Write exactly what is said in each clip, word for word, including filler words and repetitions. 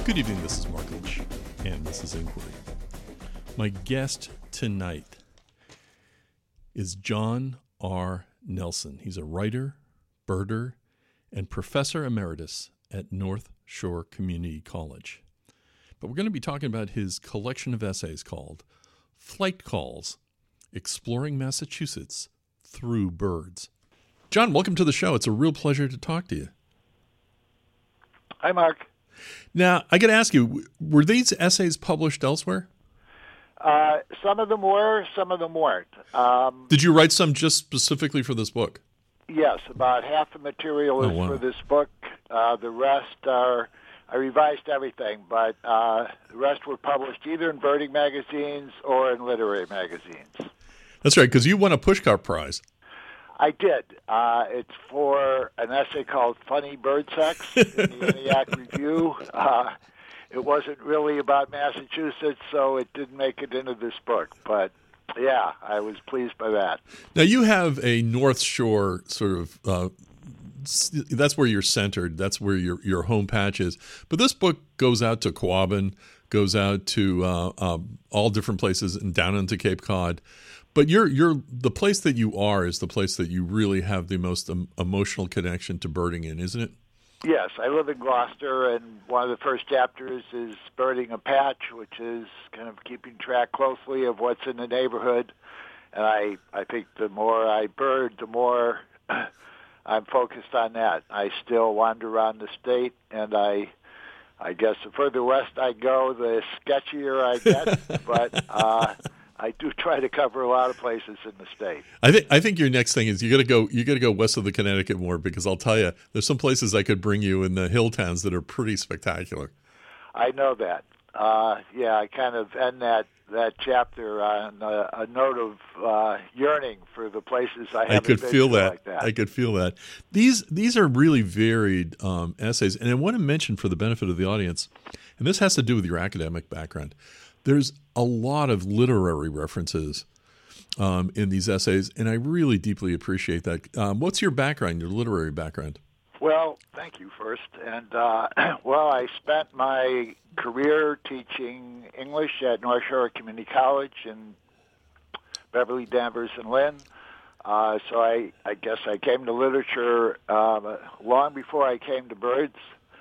Good evening, this is Mark Lynch, and this is Inquiry. My guest tonight is John R. Nelson. He's a writer, birder, and professor emeritus at North Shore Community College. But we're going to be talking about his collection of essays called Flight Calls, Exploring Massachusetts Through Birds. John, welcome to the show. It's a real pleasure to talk to you. Hi, Mark. Now, I got to ask you, were these essays published elsewhere? Uh, some of them were, some of them weren't. Um, Did you write some just specifically for this book? yes, about half the material is Oh, wow. for this book. Uh, the rest are, I revised everything, but uh, the rest were published either in birding magazines or in literary magazines. That's right, because you won a Pushcart Prize. I did. Uh, it's for an essay called Funny Bird Sex in the ENIAC Review. Uh, it wasn't really about Massachusetts, so it didn't make it into this book. But, yeah, I was pleased by that. Now, you have a North Shore sort of, uh, that's where you're centered. That's where your, your home patch is. But this book goes out to Quabbin, goes out to uh, uh, all different places and down into Cape Cod. But you're you're the place that you are is the place that you really have the most um, emotional connection to birding in, isn't it? Yes, I live in Gloucester, and one of the first chapters is birding a patch, which is kind of keeping track closely of what's in the neighborhood. And I, I think the more I bird, the more I'm focused on that. I still wander around the state, and I I guess the further west I go, the sketchier I get. but uh, I do try to cover a lot of places in the state. I think I think your next thing is you got to go you got to go west of the Connecticut more, because I'll tell you, there's some places I could bring you in the hill towns that are pretty spectacular. I know that. Uh, yeah, I kind of end that, that chapter on a, a note of uh, yearning for the places I haven't I could been feel to that. like that. I could feel that. These these are really varied um, essays, and I want to mention for the benefit of the audience, and this has to do with your academic background. There's a lot of literary references um, in these essays, and I really deeply appreciate that. Um, what's your background, your literary background? Well, thank you first. And, uh, well, I spent my career teaching English at North Shore Community College in Beverly, Danvers, and Lynn. Uh, so I, I guess I came to literature um, long before I came to birds.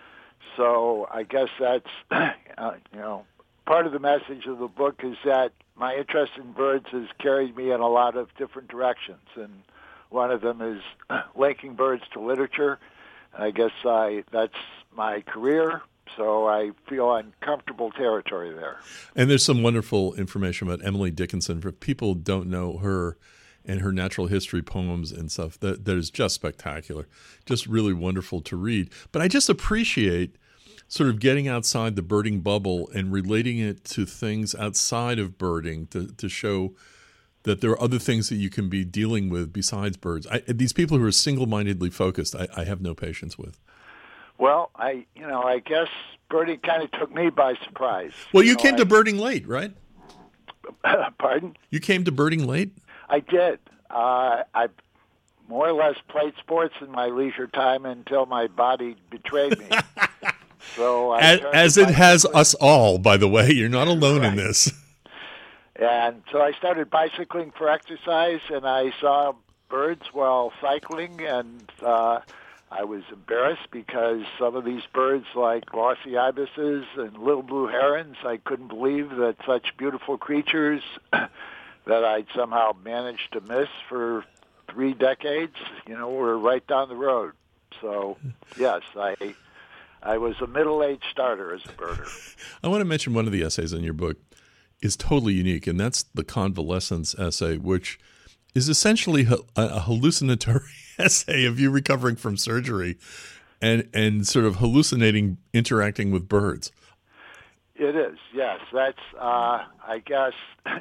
So I guess that's, uh, you know, part of the message of the book is that my interest in birds has carried me in a lot of different directions, and one of them is linking birds to literature. I guess I that's my career, so I feel in comfortable territory there. And there's some wonderful information about Emily Dickinson. For people who don't know her and her natural history poems and stuff, that, that is just spectacular, just really wonderful to read. But I just appreciate sort of getting outside the birding bubble and relating it to things outside of birding to, to show that there are other things that you can be dealing with besides birds. I, these people who are single-mindedly focused, I, I have no patience with. Well, I, you know, I guess birding kind of took me by surprise. Well, you, you know, came I, to birding late, right? Pardon? You came to birding late? I did. Uh, I more or less played sports in my leisure time until my body betrayed me. So I as, as it has us all, by the way. You're not alone right. in this. And so I started bicycling for exercise, and I saw birds while cycling, and uh, I was embarrassed because some of these birds, like glossy ibises and little blue herons, I couldn't believe that such beautiful creatures that I'd somehow managed to miss for three decades, you know, were right down the road. So, yes, I I was a middle-aged starter as a birder. I want to mention one of the essays in your book is totally unique, and that's the convalescence essay, which is essentially a hallucinatory essay of you recovering from surgery and, and sort of hallucinating interacting with birds. It is, yes. That's, uh, I guess,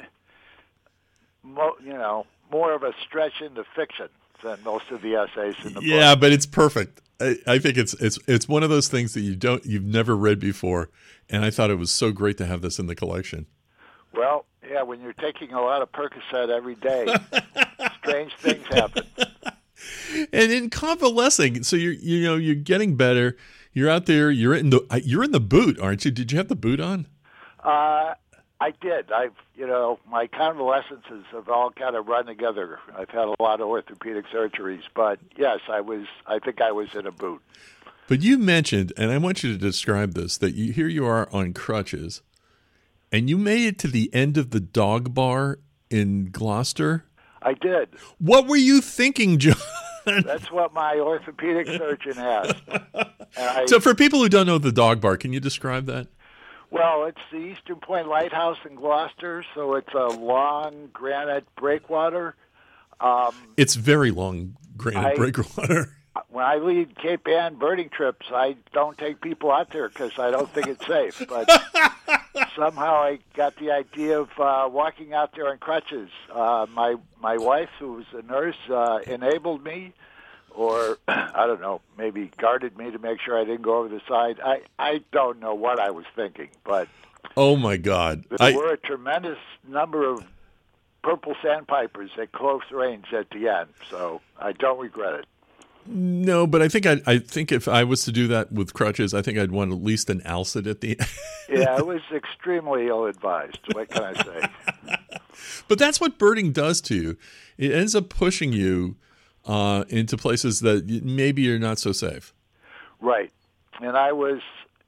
mo- you know, more of a stretch into fiction than most of the essays in the book. Yeah, but it's perfect. I, I think it's it's it's one of those things that you don't you've never read before, and I thought it was so great to have this in the collection. Well, yeah, when you're taking a lot of Percocet every day, strange things happen. And in convalescing, so you're you know you're getting better, You're out there. You're in the. You're in the boot, aren't you? Did you have the boot on? Uh, I did. I've, you know, my convalescences have all kind of run together. I've had a lot of orthopedic surgeries, but yes, I was. I think I was in a boot. But you mentioned, and I want you to describe this, that you here you are on crutches, and you made it to the end of the dog bar in Gloucester. I did. What were you thinking, John? That's what my orthopedic surgeon asked. I, so for people who don't know the dog bar, can you describe that? Well, it's the Eastern Point Lighthouse in Gloucester, so it's a long granite breakwater. Um, it's very long granite I, breakwater. When I lead Cape Ann birding trips, I don't take people out there because I don't think it's safe. But somehow I got the idea of uh, walking out there on crutches. Uh, my my wife, who was a nurse, uh, enabled me, or I don't know, maybe guarded me to make sure I didn't go over the side. I, I don't know what I was thinking, but oh my God, there I... were a tremendous number of purple sandpipers at close range at the end, so I don't regret it. No, but I think I I think if I was to do that with crutches, I think I'd want at least an Alcid at the end. Yeah, it was extremely ill-advised. What can I say? But that's what birding does to you. It ends up pushing you uh, into places that maybe you're not so safe. Right. And I was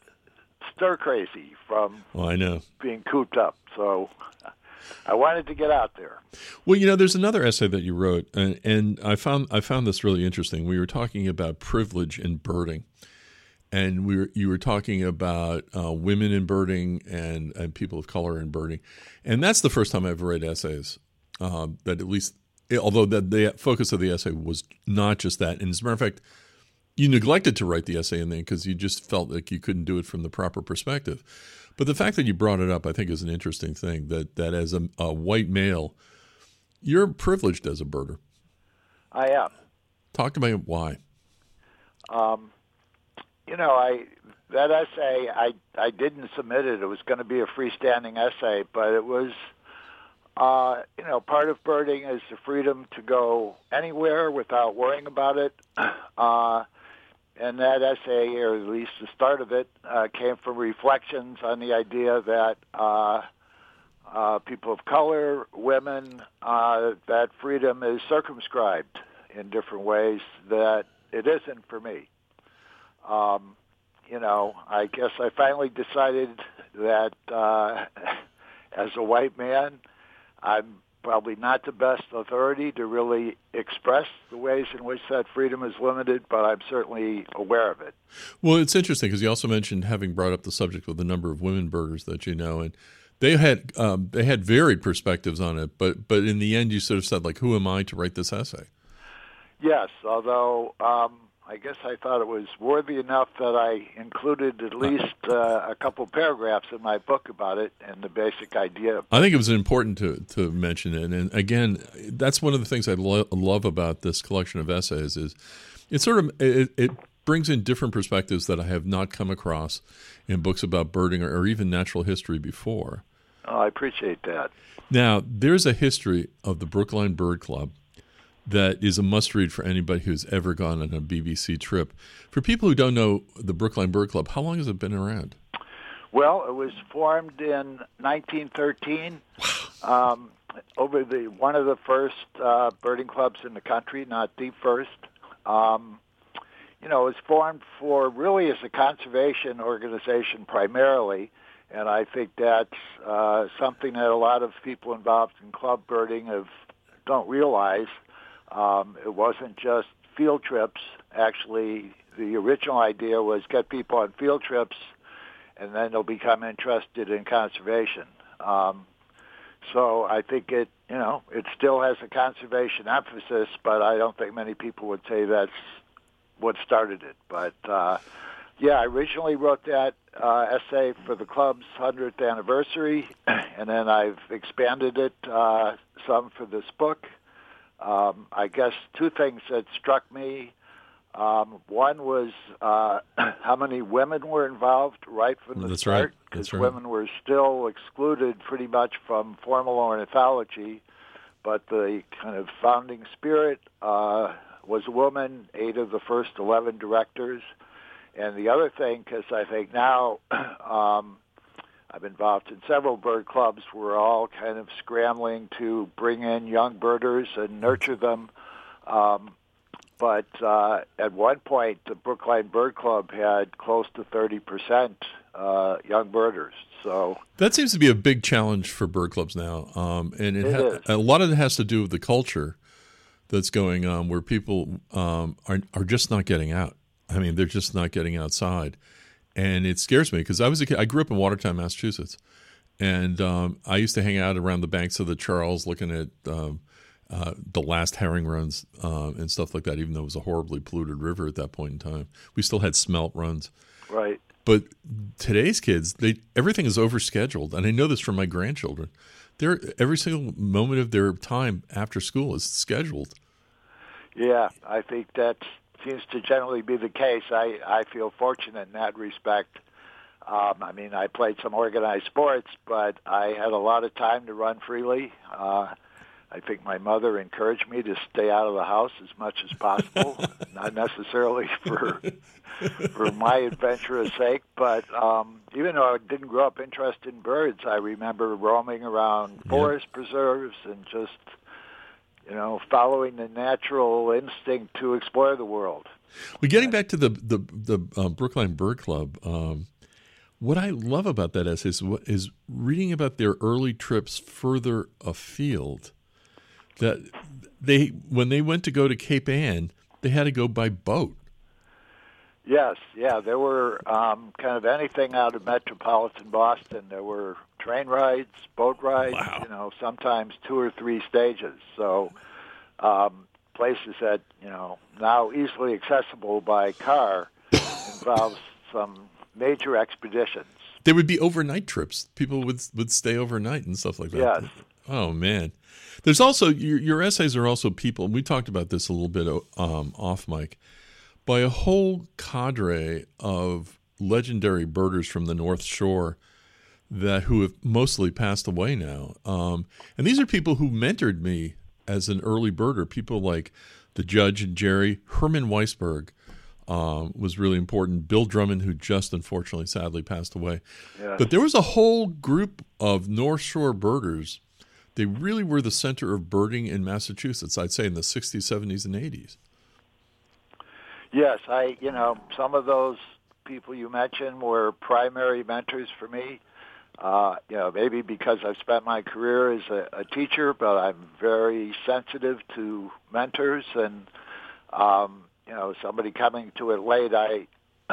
stir crazy from oh, I know. being cooped up, so I wanted to get out there. Well, you know, there's another essay that you wrote, and, and I found I found this really interesting. We were talking about privilege in birding, and we were you were talking about uh, women in birding and, and people of color in birding, and that's the first time I've ever read essays uh, that at least, although the, the focus of the essay was not just that. And as a matter of fact, you neglected to write the essay in there because you just felt like you couldn't do it from the proper perspective. But the fact that you brought it up, I think, is an interesting thing, that, that as a, a white male, you're privileged as a birder. I am. Talk to me why. Um, you know, I that essay, I, I didn't submit it. It was going to be a freestanding essay, but it was, uh, you know, part of birding is the freedom to go anywhere without worrying about it. Uh And that essay, or at least the start of it, uh, came from reflections on the idea that uh, uh, people of color, women, uh, that freedom is circumscribed in different ways that it isn't for me. Um, you know, I guess I finally decided that uh, as a white man, I'm probably not the best authority to really express the ways in which that freedom is limited, but I'm certainly aware of it. Well, it's interesting because you also mentioned having brought up the subject with a number of women birders that you know, and they had um, they had varied perspectives on it, but but in the end you sort of said, like, who am I to write this essay? Yes, although um, I guess I thought it was worthy enough that I included at least uh, a couple paragraphs in my book about it and the basic idea. I think it was important to, to mention it. And again, that's one of the things I lo- love about this collection of essays is it sort of it, it brings in different perspectives that I have not come across in books about birding or, or even natural history before. Oh, I appreciate that. Now, there's a history of the Brookline Bird Club that is a must-read for anybody who's ever gone on a B B C trip. For people who don't know the Brookline Bird Club, how long has it been around? Well, it was formed in nineteen thirteen. um, over the one of the first uh, birding clubs in the country, not the first. Um, you know, it was formed for really as a conservation organization primarily, and I think that's uh, something that a lot of people involved in club birding have don't realize. Um, it wasn't just field trips. Actually, the original idea was get people on field trips, and then they'll become interested in conservation. Um, so I think it, you know, it still has a conservation emphasis, but I don't think many people would say that's what started it. But uh, yeah, I originally wrote that uh, essay for the club's hundredth anniversary, and then I've expanded it uh, some for this book. Um, I guess two things that struck me. Um, one was uh, how many women were involved right from the That's start, right. That's because right. women were still excluded pretty much from formal ornithology, but the kind of founding spirit uh, was a woman, eight of the first eleven directors, And the other thing, because I think now um, I'm involved in several bird clubs, we're all kind of scrambling to bring in young birders and nurture them. Um, but uh, at one point, the Brookline Bird Club had close to thirty percent uh, young birders. So that seems to be a big challenge for bird clubs now, um, and it, it ha- is. a lot of it has to do with the culture that's going on, where people um, are are just not getting out. I mean, they're just not getting outside, and it scares me because I was a kid. I grew up in Watertown, Massachusetts, and um, I used to hang out around the banks of the Charles, looking at um, uh, the last herring runs uh, and stuff like that. Even though it was a horribly polluted river at that point in time, we still had smelt runs. Right. But today's kids, they everything is overscheduled, and I know this from my grandchildren. They're every single moment of their time after school is scheduled. Yeah, I think that seems to generally be the case. I, I feel fortunate in that respect. Um, I mean, I played some organized sports, but I had a lot of time to run freely. Uh, I think my mother encouraged me to stay out of the house as much as possible, not necessarily for for my adventurous sake, but um, even though I didn't grow up interested in birds, I remember roaming around forest yeah. preserves and just, you know, following the natural instinct to explore the world. Well, getting back to the the, the uh, Brookline Bird Club, um, what I love about that essay is, is reading about their early trips further afield. That they, when they went to go to Cape Ann, they had to go by boat. Yes, yeah, there were um, kind of anything out of metropolitan Boston. There were train rides, boat rides, wow. you know, sometimes two or three stages. So um, places that, you know, now easily accessible by car involves some major expeditions. There would be overnight trips. People would would stay overnight and stuff like that. Yes. Oh, man. There's also, your, your essays are also people, and we talked about this a little bit um, off mic, by a whole cadre of legendary birders from the North Shore that who have mostly passed away now. Um, and these are people who mentored me as an early birder, people like the Judge and Jerry. Herman Weisberg um, was really important. Bill Drummond, who just unfortunately sadly passed away. Yeah. But there was a whole group of North Shore birders. They really were the center of birding in Massachusetts, I'd say in the sixties, seventies, and eighties. Yes, I, you know, some of those people you mentioned were primary mentors for me. Uh, you know, maybe because I've spent my career as a, a teacher, but I'm very sensitive to mentors, and um, you know, somebody coming to it late, I,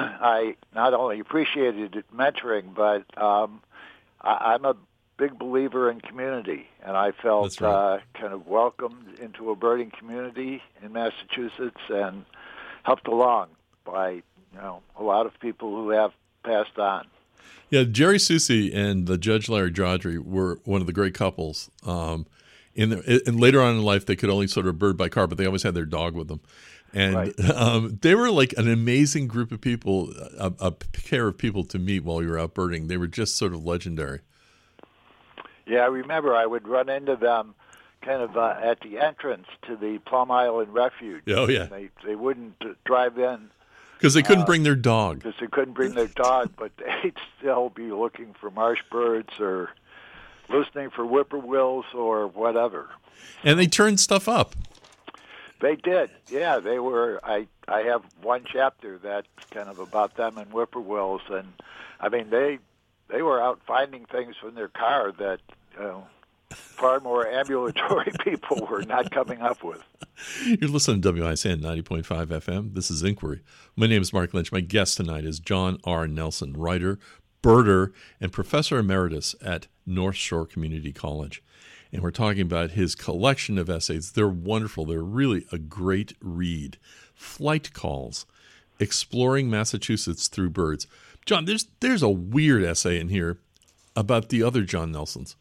I not only appreciated mentoring, but um, I, I'm a big believer in community, and I felt right. uh, kind of welcomed into a birding community in Massachusetts, and helped along by, you know, a lot of people who have passed on. Yeah, Jerry Soucy and the Judge Larry Drodry were one of the great couples. Um, in the, and later on in life, they could only sort of bird by car, but they always had their dog with them. And right. um, they were like an amazing group of people, a, a pair of people to meet while you were out birding. They were just sort of legendary. Yeah, I remember I would run into them kind of uh, at the entrance to the Plum Island Refuge. Oh, yeah. They, they wouldn't uh, drive in. Because they couldn't uh, bring their dog. Because they couldn't bring their dog, but they'd still be looking for marsh birds or listening for whippoorwills or whatever. And they turned stuff up. They did, yeah. They were. I I have one chapter that's kind of about them and whippoorwills, and I mean they they were out finding things from their car that you know far more ambulatory people were not coming up with. You're listening to W I S N ninety point five F M. This is Inquiry. My name is Mark Lynch. My guest tonight is John R. Nelson, writer, birder, and professor emeritus at North Shore Community College. And we're talking about his collection of essays. They're wonderful. They're really a great read. Flight Calls, Exploring Massachusetts Through Birds. John, there's there's a weird essay in here about the other John Nelsons.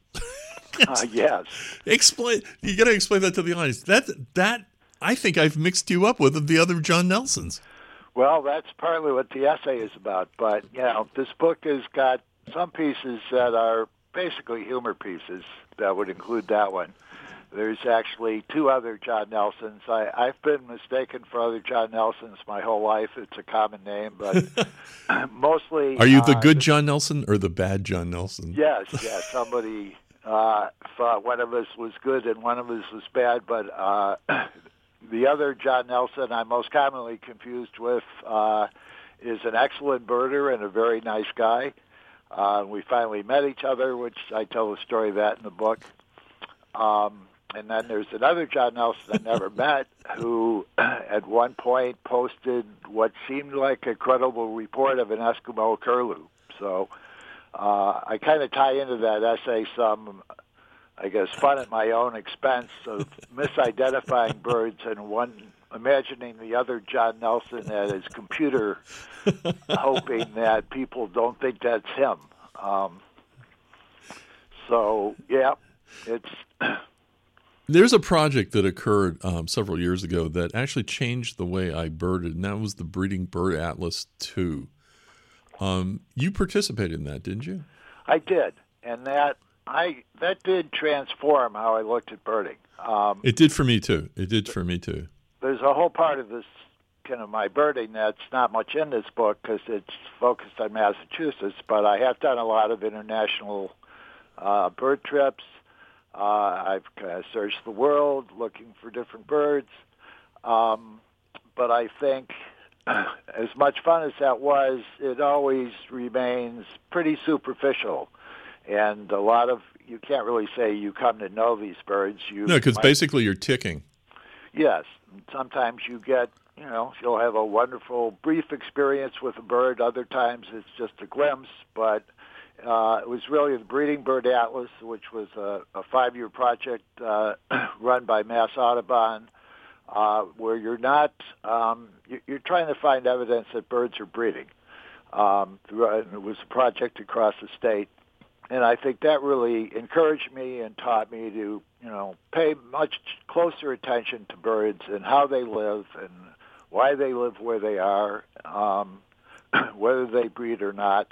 uh, yes. Explain. You got to explain that to the audience. That that I think I've mixed you up with the other John Nelsons. Well, that's partly what the essay is about. But you know, this book has got some pieces that are basically humor pieces that would include that one. there's actually two other John Nelsons. I, I've been mistaken for other John Nelsons my whole life. It's a common name, but mostly... Are you the uh, good John Nelson or the bad John Nelson? Yes, yes. Somebody uh, thought one of us was good and one of us was bad, but uh, the other John Nelson I'm most commonly confused with uh, is an excellent birder and a very nice guy. Uh, we finally met each other, which I tell the story of that in the book. Um, and then there's another John Nelson I never met who at one point posted what seemed like a credible report of an Eskimo curlew. So uh, I kind of tie into that essay some, I guess, fun at my own expense of misidentifying birds and one imagining the other John Nelson at his computer, hoping that people don't think that's him. Um, so, yeah, it's... There's a project that occurred um, several years ago that actually changed the way I birded, and that was the Breeding Bird Atlas two. Um, you participated in that, didn't you? I did, and that I that did transform how I looked at birding. Um, it did for me too. It did for me too. There's a whole part of this kind of my birding that's not much in this book because it's focused on Massachusetts, but I have done a lot of international uh, bird trips. Uh, I've kind of searched the world looking for different birds. Um, but I think as much fun as that was, it always remains pretty superficial. And a lot of, you can't really say you come to know these birds. You no, because might, basically you're ticking. Yes. Sometimes you get, you know, you'll have a wonderful brief experience with a bird. Other times it's just a glimpse. But uh, it was really the Breeding Bird Atlas, which was a, a five-year project uh, run by Mass Audubon, uh, where you're not, um, you're trying to find evidence that birds are breeding. Um, it was a project across the state. And I think that really encouraged me and taught me to, you know, pay much closer attention to birds and how they live and why they live where they are, um, whether they breed or not.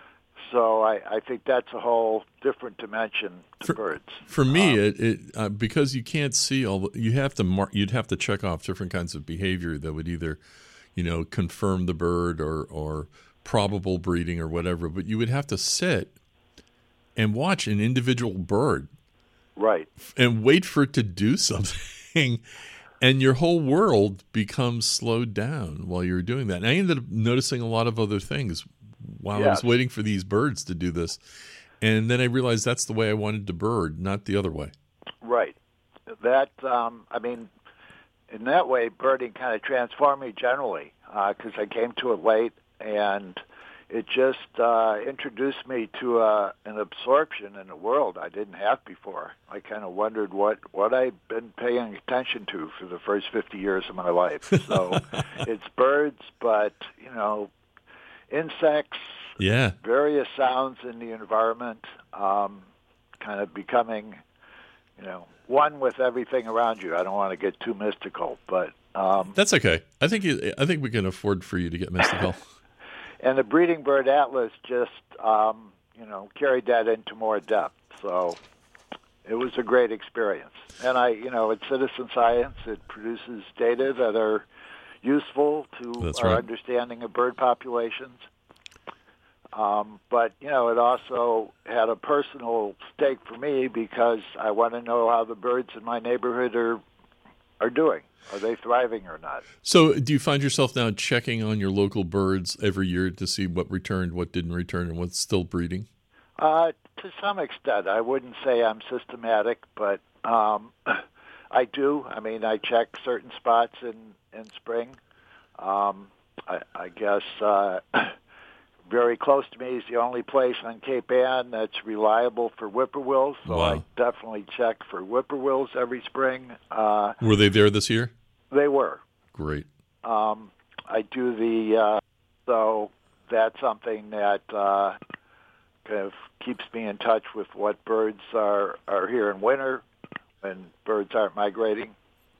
So I, I think that's a whole different dimension to for, birds. For me, um, it, it uh, because you can't see all the, you have to mark, you'd have to check off different kinds of behavior that would either, you know, confirm the bird or or probable breeding or whatever. But you would have to sit and watch an individual bird, right, and wait for it to do something, and your whole world becomes slowed down while you're doing that. And I ended up noticing a lot of other things while yes. I was waiting for these birds to do this, and then I realized that's the way I wanted to bird, not the other way. Right. That um, I mean, in that way, birding kind of transformed me generally because uh, I came to it late and. It just uh, introduced me to uh, an absorption in a world I didn't have before. I kind of wondered what, what I'd been paying attention to for the first fifty years of my life. So it's birds, but, you know, insects, yeah, various sounds in the environment, um, kind of becoming, you know, one with everything around you. I don't want to get too mystical, but... Um, That's okay. I think you, I think we can afford for you to get mystical. And the Breeding Bird Atlas just, um, you know, carried that into more depth. So it was a great experience. And I, you know, it's citizen science. It produces data that are useful to That's our right. understanding of bird populations. Um, but, you know, it also had a personal stake for me because I want to know how the birds in my neighborhood are are doing. Are they thriving or not? So do you find yourself now checking on your local birds every year to see what returned, what didn't return, and what's still breeding? Uh, to some extent. I wouldn't say I'm systematic, but um, I do. I mean, I check certain spots in, in spring. Um, I, I guess uh, very close to me is the only place on Cape Ann that's reliable for whippoorwills, so Wow. I definitely check for whippoorwills every spring. Uh, Were they there this year? They were. Great. Um, I do the, uh, so that's something that uh, kind of keeps me in touch with what birds are, are here in winter when birds aren't migrating.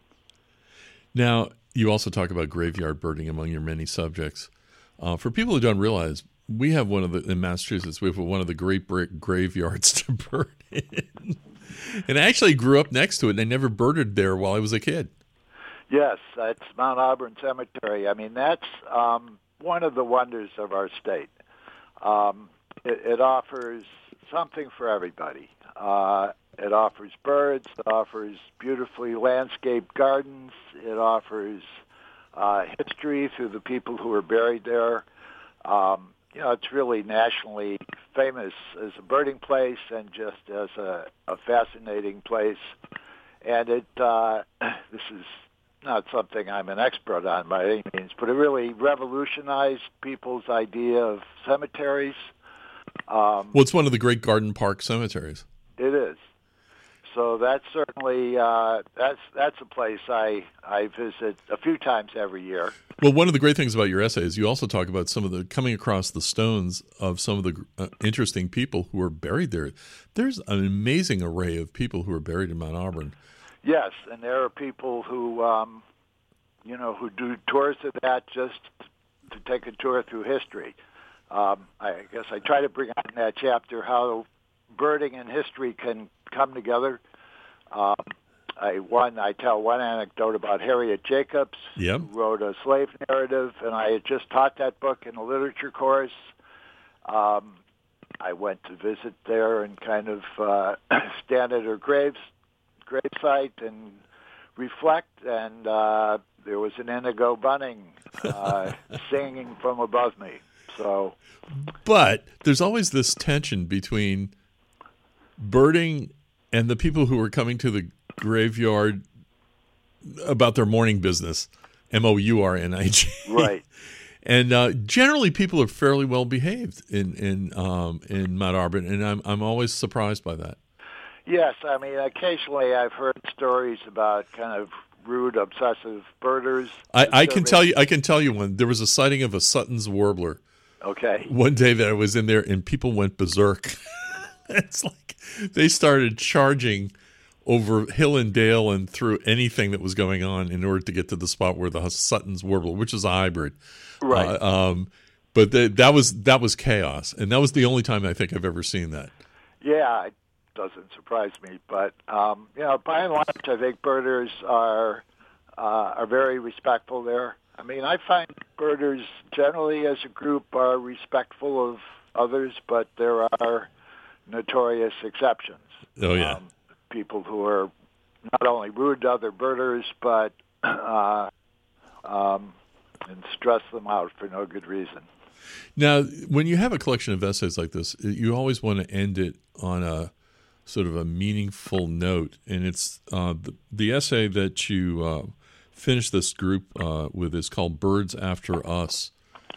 Now, you also talk about graveyard birding among your many subjects. Uh, for people who don't realize, we have one of the, in Massachusetts, we have one of the great brick graveyards to bird in. And I actually grew up next to it, and I never birded there while I was a kid. Yes, that's Mount Auburn Cemetery. I mean, that's um, one of the wonders of our state. Um, it, it offers something for everybody. Uh, it offers birds. It offers beautifully landscaped gardens. It offers uh, history through the people who are buried there. Um, you know, it's really nationally famous as a birding place and just as a, a fascinating place. And it uh, this is not something I'm an expert on by any means, but it really revolutionized people's idea of cemeteries. Um, well, it's one of the great garden park cemeteries. It is. So that's certainly uh, that's that's a place I I visit a few times every year. Well, one of the great things about your essay is you also talk about some of the coming across the stones of some of the uh, interesting people who are buried there. There's an amazing array of people who are buried in Mount Auburn. Yes, and there are people who, um, you know, who do tours of that just to take a tour through history. Um, I guess I try to bring out in that chapter how birding and history can come together. Um, I one I tell one anecdote about Harriet Jacobs, yep. who wrote a slave narrative, and I had just taught that book in a literature course. Um, I went to visit there and kind of uh, stand at her graves. gravesite and reflect, and uh, there was an indigo bunting uh, singing from above me. So, but there's always this tension between birding and the people who are coming to the graveyard about their morning business, M O U R N I G. Right. And uh, generally, people are fairly well behaved in in um, in Mount Auburn, and I'm I'm always surprised by that. Yes, I mean, occasionally I've heard stories about kind of rude, obsessive birders. I, I can tell you, I can tell you one. There was a sighting of a Sutton's warbler. Okay. One day that I was in there, and people went berserk. It's like they started charging over hill and dale and through anything that was going on in order to get to the spot where the Sutton's warbler, which is a hybrid, right? Uh, um, but the, that was that was chaos, and that was the only time I think I've ever seen that. Yeah. Doesn't surprise me, but um, you know, by and large, I think birders are uh, are very respectful there. I mean, I find birders generally, as a group, are respectful of others, but there are notorious exceptions. Oh yeah, um, people who are not only rude to other birders, but uh, um, and stress them out for no good reason. Now, when you have a collection of essays like this, you always want to end it on a sort of a meaningful note, and it's uh, the, the essay that you uh, finished this group uh, with is called Birds After Us,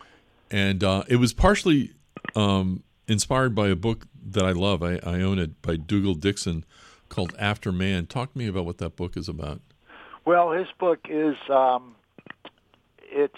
and uh, it was partially um, inspired by a book that I love. I, I own it, by Dougal Dixon, called After Man. Talk to me about what that book is about. Well, his book is um, it's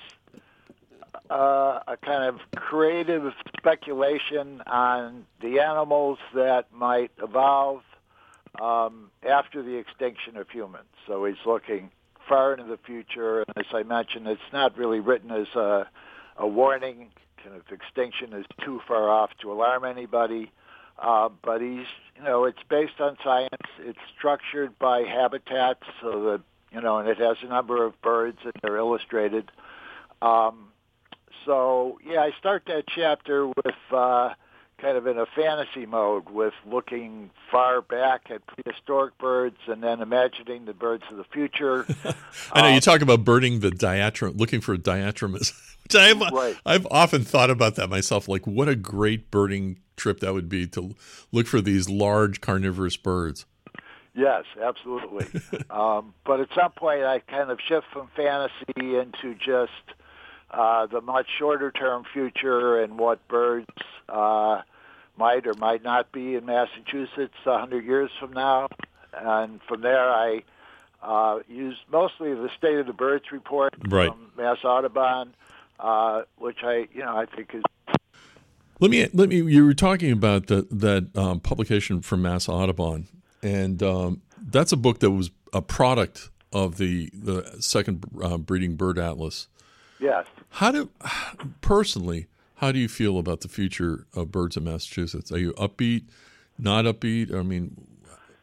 Uh, a kind of creative speculation on the animals that might evolve um, after the extinction of humans. So he's looking far into the future, and as I mentioned, it's not really written as a, a warning. Kind of extinction is too far off to alarm anybody. Uh, but he's, you know, it's based on science. It's structured by habitats, so that, you know, and it has a number of birds, and they're illustrated. Um, So, yeah, I start that chapter with uh, kind of in a fantasy mode, with looking far back at prehistoric birds and then imagining the birds of the future. I know um, you talk about birding the diatrom, looking for a diatromys. Which I've, right. I've often thought about that myself, like what a great birding trip that would be to look for these large carnivorous birds. Yes, absolutely. um, but at some point I kind of shift from fantasy into just Uh, the much shorter-term future and what birds uh, might or might not be in Massachusetts a hundred years from now. And from there, I uh, use mostly the State of the Birds report right. from Mass Audubon, uh, which I, you know, I think is. Let me let me. You were talking about the, that um, publication from Mass Audubon, and um, that's a book that was a product of the the second uh, breeding bird atlas. Yes. How do, personally, how do you feel about the future of birds in Massachusetts? Are you upbeat, not upbeat? I mean,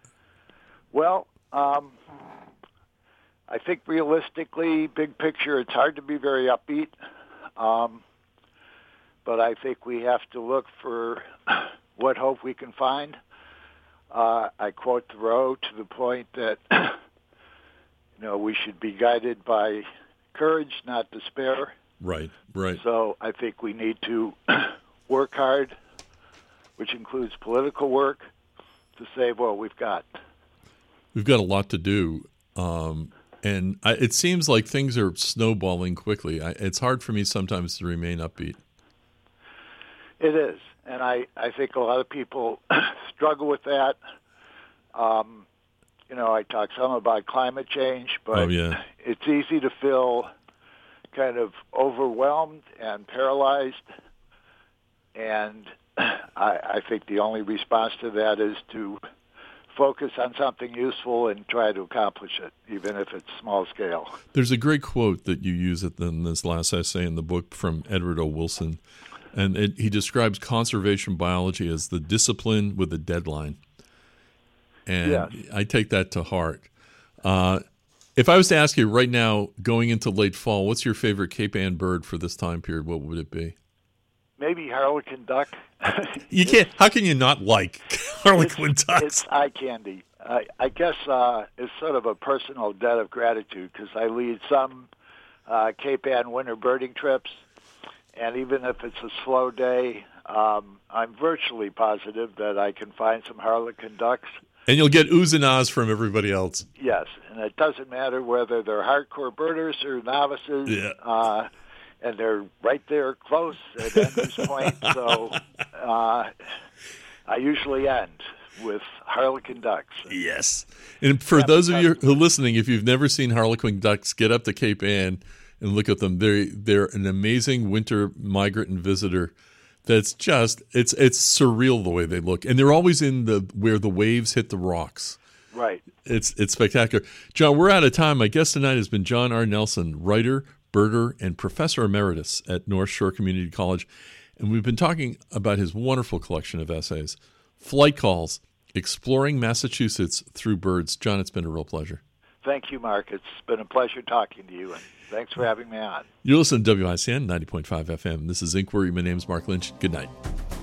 Well, um, I think realistically, big picture, it's hard to be very upbeat. Um, but I think we have to look for what hope we can find. Uh, I quote Thoreau to the point that, you know, we should be guided by courage, not despair. Right, right. So I think we need to work hard, which includes political work, to save what we've got. We've got a lot to do, um, and I, it seems like things are snowballing quickly. I, it's hard for me sometimes to remain upbeat. It is, and I, I think a lot of people struggle with that. Um, you know, I talk some about climate change, but oh, yeah. it's easy to feel kind of overwhelmed and paralyzed, and I, I think the only response to that is to focus on something useful and try to accomplish it, even if it's small scale. There's a great quote that you use in this last essay in the book from Edward O. Wilson, and it, he describes conservation biology as the discipline with a deadline. And yes. I take that to heart. Uh, if I was to ask you right now, going into late fall, what's your favorite Cape Ann bird for this time period? What would it be? Maybe harlequin duck. You can't. How can you not like harlequin it's, ducks? It's eye candy. I, I guess uh, it's sort of a personal debt of gratitude because I lead some uh, Cape Ann winter birding trips, and even if it's a slow day, um, I'm virtually positive that I can find some harlequin ducks. And you'll get oohs and ahs from everybody else. Yes, and it doesn't matter whether they're hardcore birders or novices. Yeah. Uh, and they're right there close at Ender's Point, so uh, I usually end with harlequin ducks. Yes. And for yeah, those of you who are listening, if you've never seen harlequin ducks, get up to Cape Ann and look at them. They're, they're an amazing winter migrant and visitor that's just, it's it's surreal the way they look. And they're always in the where the waves hit the rocks. Right. It's, it's spectacular. John, we're out of time. My guest tonight has been John R. Nelson, writer, birder, and professor emeritus at North Shore Community College. And we've been talking about his wonderful collection of essays, Flight Calls, Exploring Massachusetts Through Birds. John, it's been a real pleasure. Thank you, Mark. It's been a pleasure talking to you, and thanks for having me on. You're listening to W I C N ninety point five F M. This is Inquiry. My name is Mark Lynch. Good night.